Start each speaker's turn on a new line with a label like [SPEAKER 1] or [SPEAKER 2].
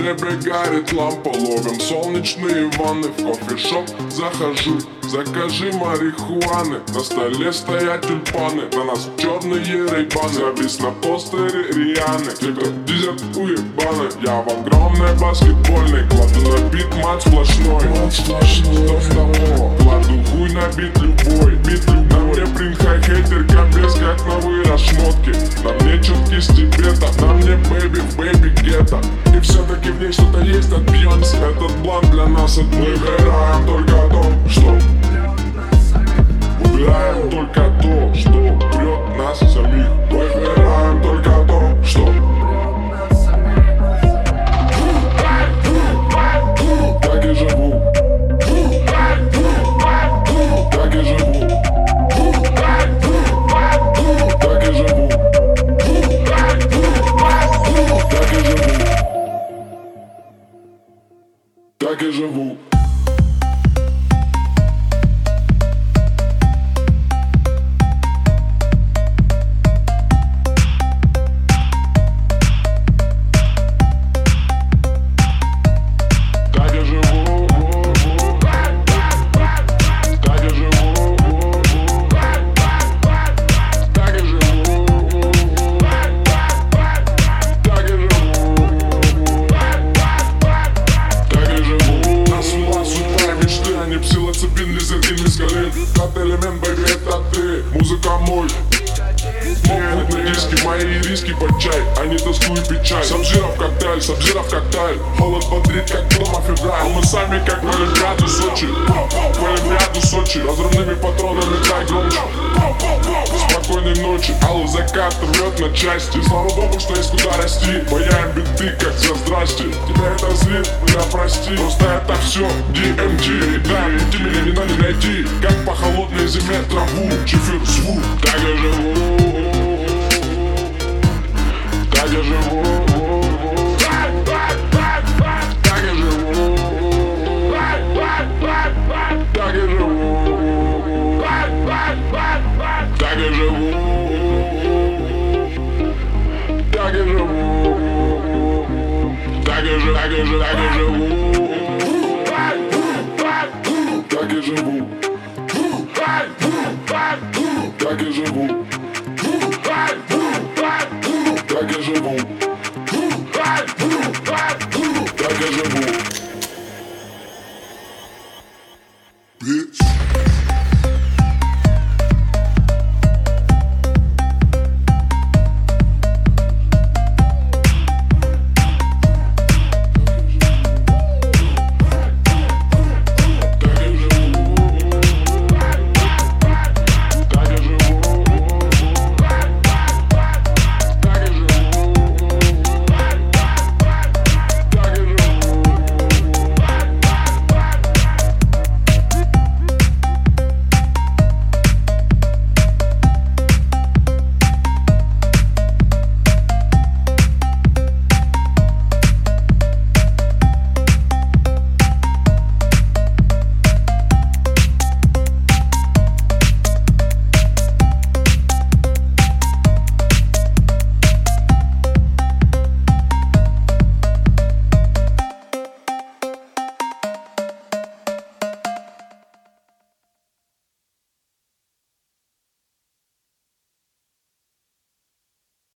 [SPEAKER 1] небе горит лампа, ловим солнечные ванны. В кофешоп захожу, закажи марихуаны. На столе стоят тюльпаны, на нас черные рейбаны. Завис на постере Рианы, те, кто дизель уебаны. Я в огромной баскетбольной, кладу на бит мат сплошной. Что с того? Кладу хуй на бит любой, на мне принхай хейтер, капец как новые расшмотки. На мне четкий стебета, на мне бэйби в бэйби гетто. И все-таки в ней что-то есть от Бьонсе. Этот бланк для нас мы выбираем только о том, что выбираем только то, что прет нас самих. Выбираем только то, что так и живу. Так и живу. Так и живу. Так и живу. Так и живу. Тот элемент, бэйби, это ты. Музыка мой. Нет, на диски, мои риски под чай. Они тоскуют печаль. Сабзира в коктейль, Сабзира в коктейль. Холод бодрит, как дома февраль. А мы сами, как в Олимпиаду Сочи. В Олимпиаду Сочи. Разрывными патронами дай громче. Спокойной ночи, алый закат рвет на части. Слава богу, что есть куда расти. Паяем биты, как за здрасте. Тебя это злит, меня прости. Просто это все DMG. Да, идти меня не надо найти. Как по холодной зиме траву, чефир звук. Так я живу. Так я живу. Так я живу. Так я живу. Так я живу. Так я живу. Так я живу. Так я живу. Так я живу. Так я живу. Так я живу. Так я живу.